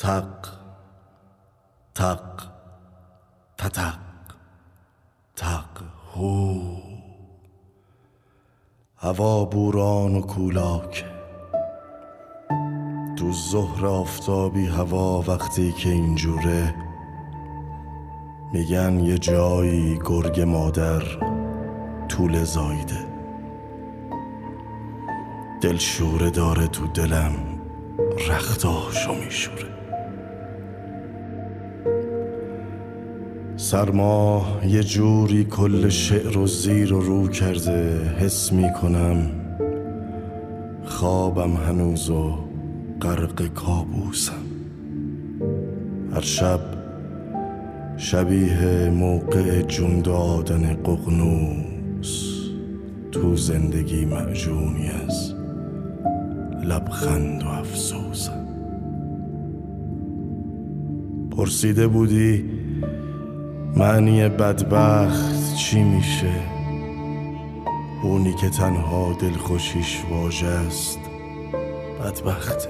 تق تق تتق تق هو. هوا بوران و کولاک، تو ظهر آفتابی هوا وقتی که اینجوره میگن یه جایی گرگ مادر طول زایده. دلشوره داره تو دلم رختاشو میشوره. سرما یه جوری کل شعر و زیر و رو کرده، حس میکنم خوابم هنوز و غرق کابوسم. هر شب شبیه موقع جون دادن ققنوس، تو زندگی معجونی از لبخند و افسوسم. پرسیده بودی معنی بدبخت چی میشه؟ اونی که تنها دلخوشیش واژه است بدبخته.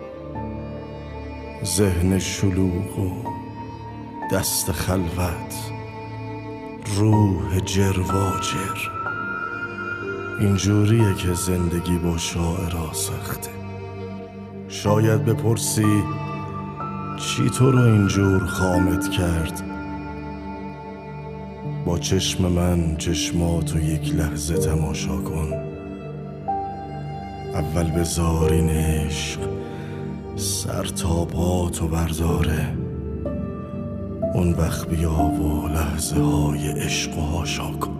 ذهن شلوغ و دست خلوت، روح جرواجر، اینجوریه که زندگی با شاعرها سخته. شاید بپرسی چی تو رو اینجور خامت کرد؟ با چشم من چشماتو یک لحظه تماشا کن. اول بذار این عشق سر تا پاتو برداره، اون وقت بیا و لحظه های عشق و هاشا کن.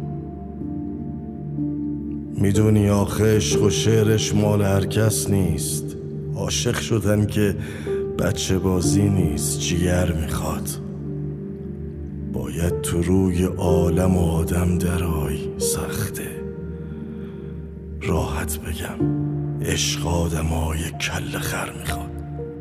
میدونی آخه عشق و شعرش مال هر کس نیست. عاشق شدن که بچه بازی نیست، جگر میخواد. باید تو روی عالم و آدم درای. سخته راحت بگم عشق آدمای کل خر میخواد.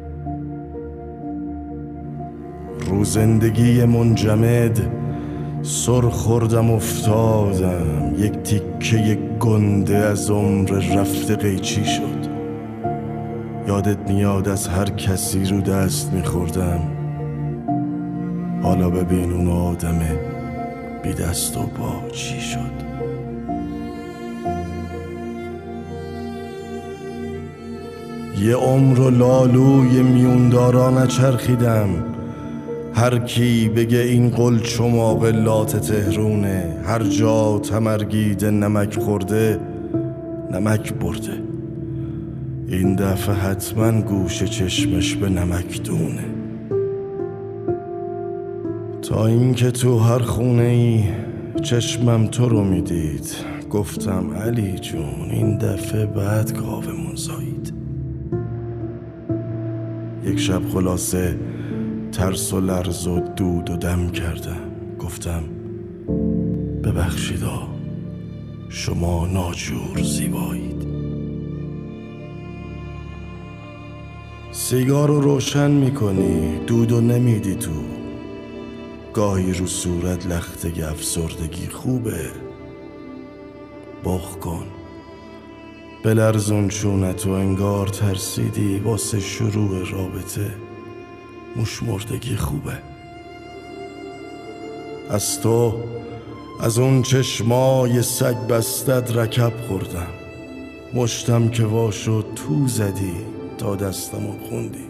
رو زندگی منجمد سر خوردم افتادم، یک تیکه گنده از عمر رفته قیچی شد. یادت میاد از هر کسی رو دست میخوردم، حالا ببین اون آدم بی دست و پا چی شد. یه عمر و لالوی میوندارا نچرخیدم، هر کی بگه این قل چماق لات تهرونه. هر جا تمرگیده نمک خورده نمک برده، این دفعه حتما گوش چشمش به نمک دونه. تا اینکه تو هر خونه ای چشمم تو رو میدید، گفتم علی جون این دفعه بعد گاومون زایید. یک شب خلاصه ترس و لرز و دود و دم کردم، گفتم ببخشیدا شما ناجور زیبایید. سیگار رو روشن میکنی، دودو نمیدی تو. گاهی رو صورت لختگی افسردگی خوبه، بخ کن بلرزون چونتو، انگار ترسیدی واسه شروع رابطه. موشمردگی خوبه. از تو از اون چشمای سگ بستد رکب خوردم، مشتم که واشو تو زدی تا دستمو خوندی.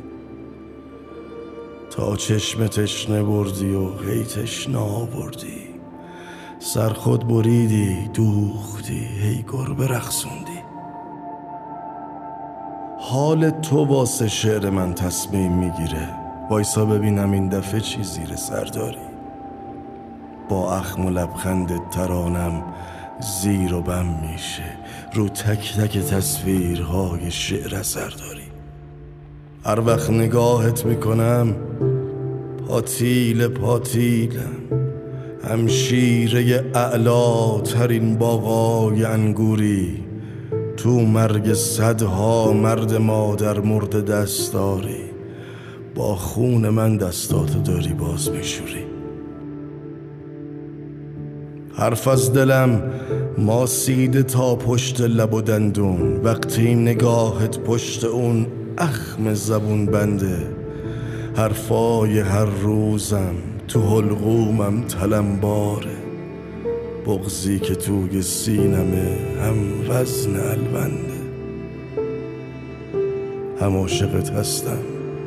تا چشم تشنه بردی و هی تشنه آوردی، سر خود بریدی دوختی هی گربه رقصوندی. حال تو واسه شعر من تصمیم میگیره، وایسا ببینم این دفعه چی زیر سر داری. با اخم و لبخندت ترانم زیر و بم میشه، رو تک تک تصویرهای شعر اثر داری. هر وقت نگاهت میکنم پاتیل پاتیلم، همشیره اعلا ترین باغای انگوری. تو مرگ صدها مرد مادر مرد دست داری، با خون من دستاتو داری باز میشوری. حرف از دلم ماسیده تا پشت لب و دندون، وقتی نگاهت پشت اون اخم زبون بنده. حرفای هر روزم تو حلقومم تلمباره، بغضی که توی سینمه هم وزن الونده. هم عاشقت هستم،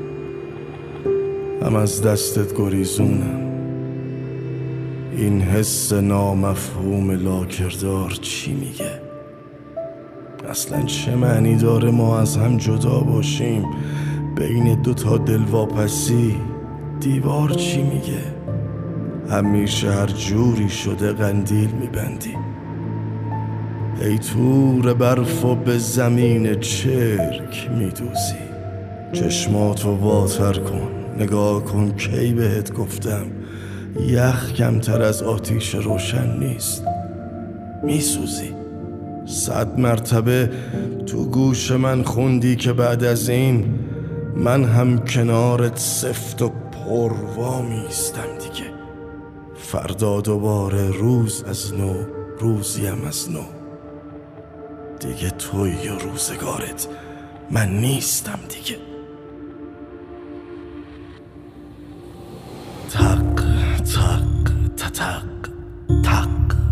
هم از دستت گریزونم. این حس نامفهوم لاکردار چی میگه؟ اصلا چه معنی داره ما از هم جدا باشیم؟ بین دوتا دلواپسی دیوار چی میگه؟ همیشه هر جوری شده قندیل میبندی، ای تور برفو به زمین چرک میدوزی. چشماتو واتر کن، نگاه کن کی بهت گفتم یخ کمتر از آتیش روشن نیست، میسوزی. 100 مرتبه تو گوش من خوندی که بعد از این من هم کنارت سفت و پروا میستم دیگه. فردا دوباره روز از نو، روزیم از نو. دیگه توی و روزگارت، من نیستم دیگه. تق تق تتق تق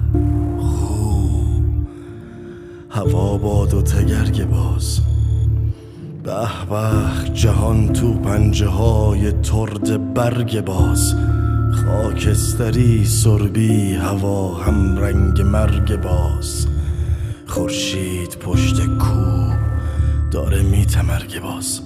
هوا باد و تگرگ باز. به به جهان تو پنجه های ترد برگ باز. خاکستری سربی هوا هم رنگ مرگ باز. خورشید پشت کوه داره میتمرگ باز.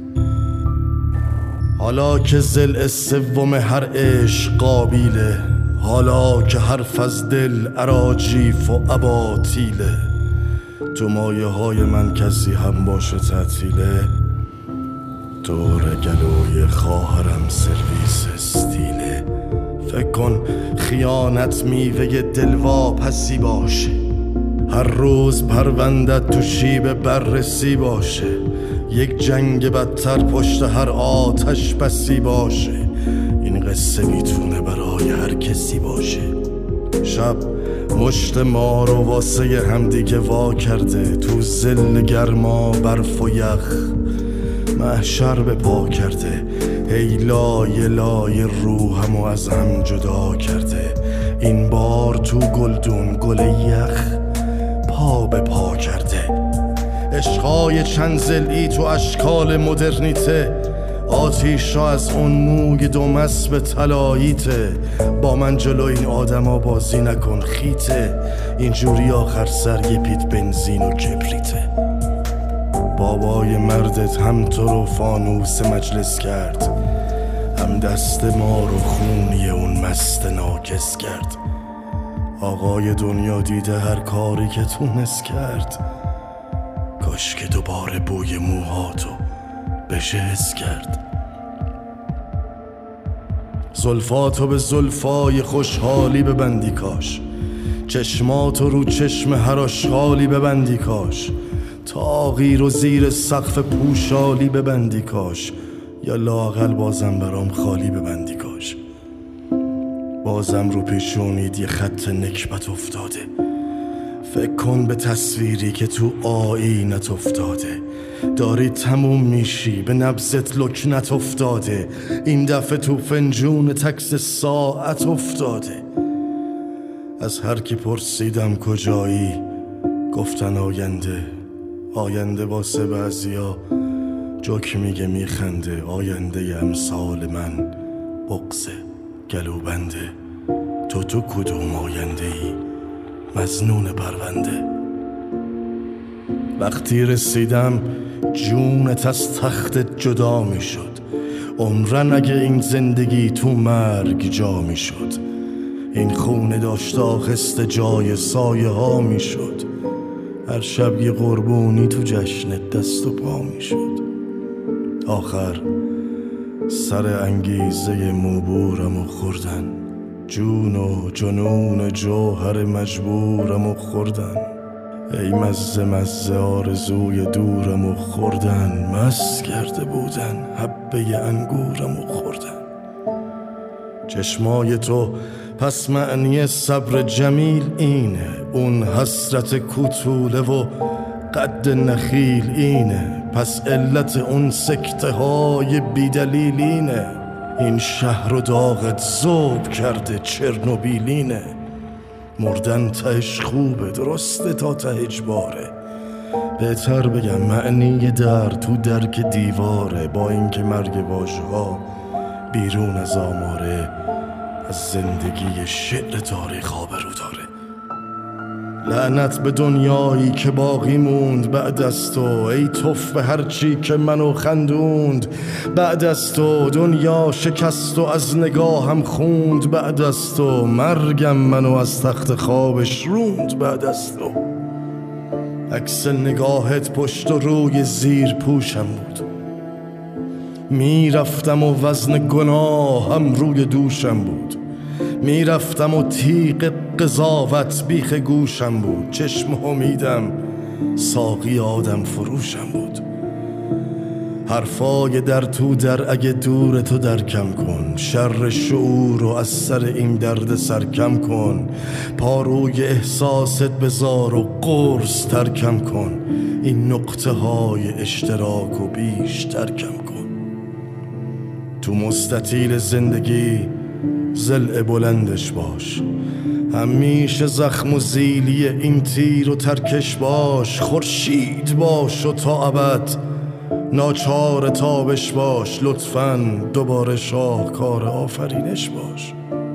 حالا که ضلع سوم هر عشق قابیله، حالا که حرف از دل اراجیف و اباطیله، تو مایه های من کسی هم باشه تعطیله. دور گلوی خواهرم سرویس استیله. فکر کن خیانت میوه دلواپسی باشه، هر روز پروندت تو شیب بررسی باشه، یک جنگ بدتر پشت هر آتش بسی باشه. این قصه میتونه برای هر کسی باشه. شب مشت ما رو واسه همدیگه وا کرده، تو ظل گرما برف و یخ محشر به پا کرده. هی لای لای روحمو از هم جدا کرده. این بار تو گلدون گل یخ پا به پا کرده. عشقای چند ضلعی تو اشکال مدرنیته، آتیش را از اون موی دومسب طلاییته. با من جلو این آدما بازی نکن خیته، اینجوری آخر سر یه پیت بنزین و کبریته. بابای مردت هم تو رو فانوس مجلس کرد، هم دست ما رو خونی اون مست ناکس کرد. آقای دنیا دیده هر کاری که تونست کرد، کاش که دوباره بوی موهاتو بشه حس کرد. زلفاتو به زلفای خوشحالی ببندی کاش، چشماتو رو چشم هر اشغالی ببندی کاش، تاغیر و زیر سقف پوشالی ببندی کاش، یا لااقل بازم برام خالی ببندی کاش. بازم رو پیشونید یه خط نکبت افتاده، فکر کن به تصویری که تو آیینت افتاده. داری تموم میشی به نبضت لکنت افتاده، این دفعه تو فنجون تکس ساعت افتاده. از هر کی پرسیدم کجایی گفتن آینده. آینده واسه بعضیا جوک میگه میخنده، آینده امثال من بغض گلوبنده. تو کدوم آینده ای مظنون پرونده؟ وقتی رسیدم جونت از تختت جدا می شد، عمرن اگه این زندگی تو مرگ جا می شد. این خونه داشت آخست جای سایه ها می شد، هر شب یه قربونی تو جشنت دست و پا می شد. آخر سر انگیزه موبورمو خوردن، جون و جنون جوهر مجبورمو خوردن. ای مزه مزه آرزوی دورمو خوردن، مست کرده بودن حبه انگورمو خوردن. چشمای تو پس معنی صبر جمیل اینه، اون حسرت کوتوله و قد نخیل اینه. پس علت اون سکته های بیدلیلینه. این شهر و داغت ذوب کرده چرنوبیلینه. مردن تهش خوبه، درسته تا ته اجباره. بهتر بگم معنی در تو درک دیواره. با اینکه مرگ واژه‌ها بیرون از آماره، از زندگی شعر تاریخ آبرو داره. لعنت به دنیایی که باقی موند بعد از تو، ای توف به هرچی که منو خندوند بعد از تو. دنیا شکست و از نگاهم خوند بعد از تو. مرگم منو از تخت خوابش روند بعد از تو. عکس نگاهت پشت و روی زیر پوشم بود. میرفتم و وزن گناهم روی دوشم بود. میرفتم و تیغ قضاوت بیخ گوشم بود. چشم امیدم ساقی آدم فروشم بود. حرفای در تو در اگه دور تو درکم کن. شر شعور رو از سر این درد سرکم کن. پاروی احساست بذار و قرص ترکم کن. این نقطه های اشتراک و بیشتر کم کن. تو مستطیل زندگی ضلع بلندش باش. همیشه زخم و زیلی این تیر و ترکش باش. خورشید باش و تا ابد ناچار تابش باش. لطفاً دوباره شاهکار آفرینش باش.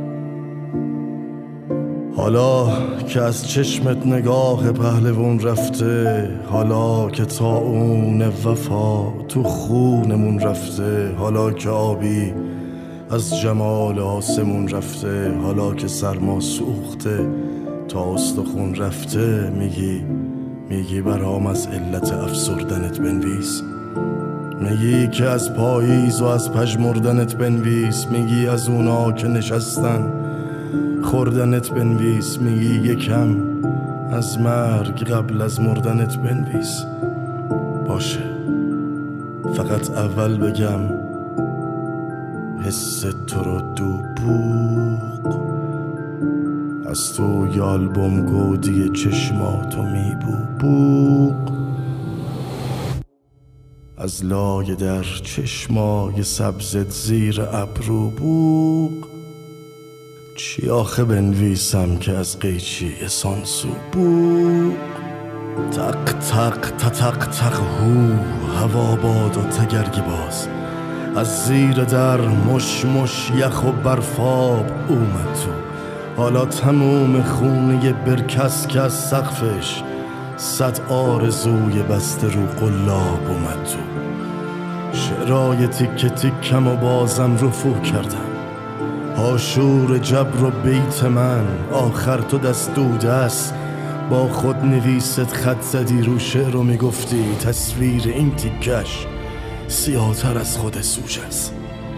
حالا که از چشمت نگاه پهلوون رفته، حالا که طاعون وفا تو خونمون رفته، حالا که آبی از جمال آسمون رفته، حالا که سرما سوخته تا استخون رفته، میگی برام از علت افسردنت بنویس. میگی که از پاییز و از پژمردنت بنویس. میگی از اونا که نشستن خوردنت بنویس. میگی یکم از مرگ قبل از مردنت بنویس. باشه، فقط اول بگم حس تو رو دو بوق از توی آلبوم گودی چشماتو بوق از لای در چشمای سبزت زیر ابرو بوق. چی آخه بنویسم که از قیچی سانسو بوق. تق تق تق تق هو هوا باد و تگرگ باز. از زیر در مش مش یخ و برفاب اومد تو. حالا تموم خونه برکس که از سقفش 100 آرزوی بسته رو قلاب اومد تو. شعرای تیکه تیکم و بازم رفو کردم. آشور جبر و بیت من آخر تو دست دوده است. با خود نویست خط زدی رو شعر و میگفتی تصویر این تیکش سیاه‌تر از خود سوژه است.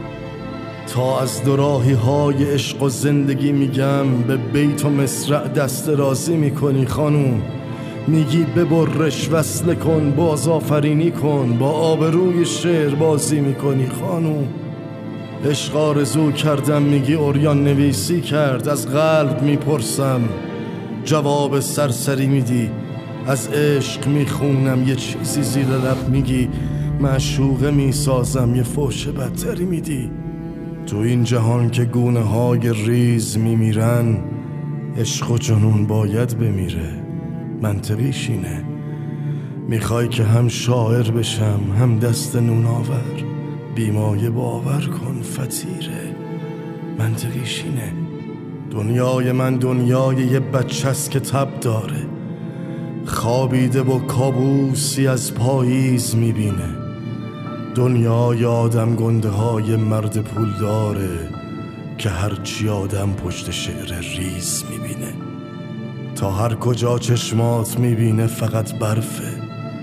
تا از دوراهی های عشق و زندگی میگم به بیت و مصرع دست رازی میکنی خانوم. میگی ببرش وصله کن باز آفرینی کن. با آبروی شعر بازی میکنی خانوم. عشق آرزو کردم میگی عریان نویسی کرد. از قلب میپرسم جواب سرسری میدی. از عشق میخونم یه چیزی زیر لب میگی. معشوقه میسازم یه فوش بدتری میدی. تو این جهان که گونه های ریز میمیرن، عشق و جنون باید بمیره. منطقیش اینه. میخوای که هم شاعر بشم هم دست نون آور. بیمایه باور کن فتیره. منطقیش اینه. دنیای من دنیای یه بچه‌ست که تب داره. خوابیده و کابوسی از پاییز میبینه. دنیای آدم گنده های مرد پول داره که هرچی آدم پشت شعر ریز میبینه. تا هر کجا چشمات میبینه فقط برفه.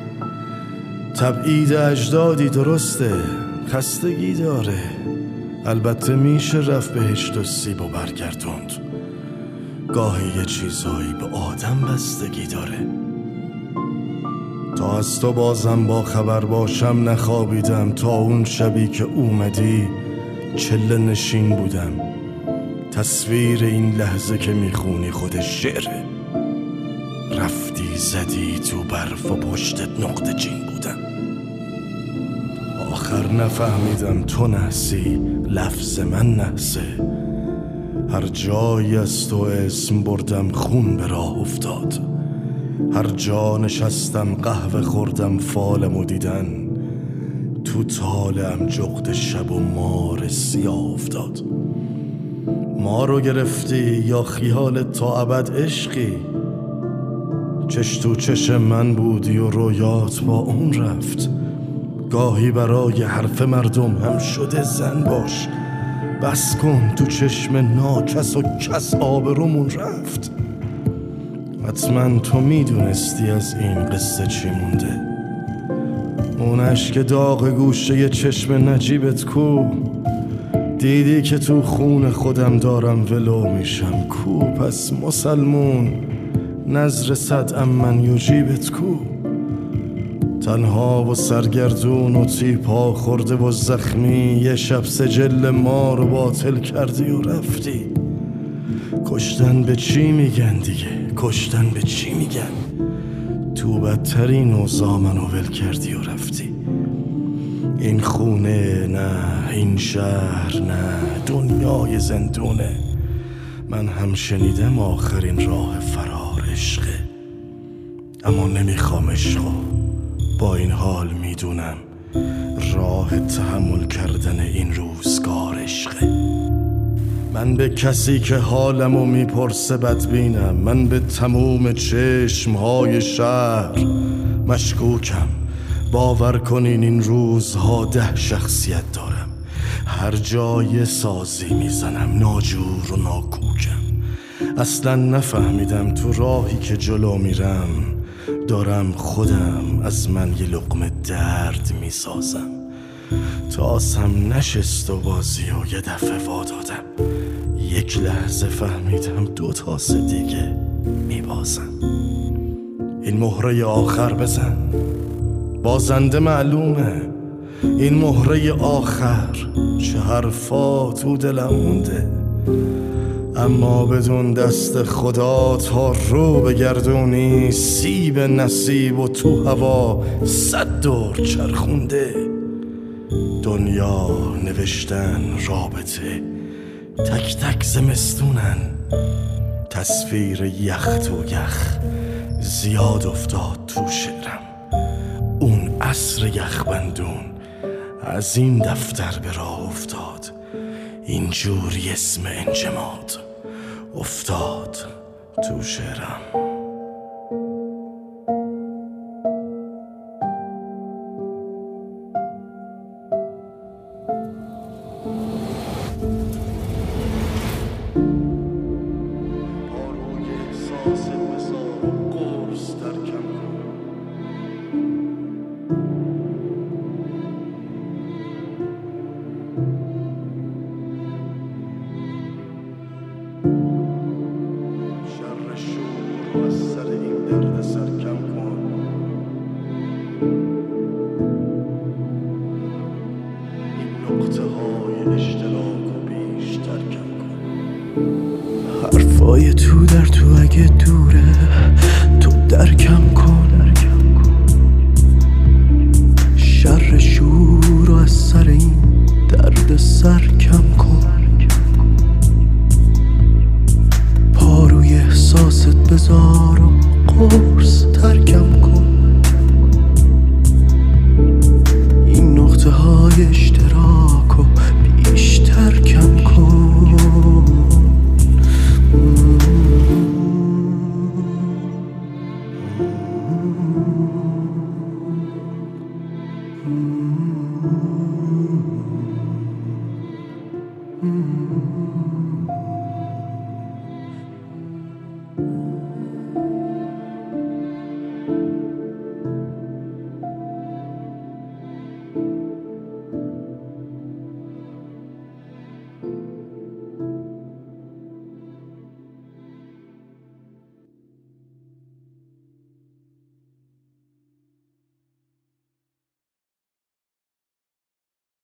تبعید اجدادی درسته، خستگی داره. البته میشه رفت بهشت و سیب و برگردوند. گاهی یه چیزایی به آدم بستگی داره. تا از تو بازم با خبر باشم نخوابیدم. تا اون شبی که اومدی چله نشین بودم. تصویر این لحظه که میخونی خودش شعره. رفتی زدی تو برف و پشتت نقطه چین بودم. آخر نفهمیدم تو نحسی، لفظ من نحسه. هر جایی از تو اسم بردم خون به راه افتاد، هر جا نشستم قهوه خوردم فالمو دیدن، تو طالعم جغد شب و مار سیاه افتاد. ما رو گرفتی یا خیالت تا ابد عشقی؟ چش تو چش من بودی و رویات با اون رفت. گاهی برای حرف مردم هم شده زن باش، بس کن تو چشم ناکس و کس آبرومون رفت. حتما تو میدونستی از این قصه چی مونده، اون اشک داغ گوشه چشم نجیبت کو؟ دیدی که تو خون خودم دارم ولو میشم کو؟ پس مسلمون نظر صد من یجیبت کو؟ تنها و سرگردون و تیپا خورده و زخمی، یه شب سجل ما رو باطل کردی و رفتی. کشتن به چی میگن دیگه؟ کشتن به چی میگن؟ تو بدترین اوضاع منو ول کردی و رفتی. این خونه نه، این شهر نه، دنیای زندونه. من هم شنیدم آخرین راه فرار عشقه، اما نمیخوام عشقو. با این حال میدونم راه تحمل کردن این روزگار عشقه. من به کسی که حالمو میپرسه بدبینم، من به تموم چشمهای شهر مشکوکم. باور کنین این روزها 10 شخصیت دارم، هر جای سازی میزنم، ناجور و ناکوکم. اصلا نفهمیدم تو راهی که جلو میرم دارم خودم از من یه لقمه درد میسازم. تاسم نشست و بازی و یه دفعه وادادم، یک لحظه فهمیدم 2 تاس دیگه میبازم. این مهره آخر بزن، بازنده معلومه. این مهره آخر، چه حرفا تو دلم مونده، اما بدون دست خدا تا رو بگردونی سیب نصیب و تو هوا 100 دور چرخونده. دنیا نوشتن رابطه تک تک زمستونن، تصویر یخ تو یخ زیاد افتاد تو شعرم. اون عصر یخبندون از این دفتر به راه افتاد، اینجوری اسم انجماد افتاد تو شعرم. پاروی احساس مثال قرص ترکم کن، شر شور رو از سر این درد سرکم کن. این نقطه های اشتراک و بیشتر کم کن. حرفای تو در تو اگه دوره تو درکم کن. شر شور رو از سر این درد سر کم کن. پاروی احساست بذار و قرص ترکم کن. این نقطه های اشتراک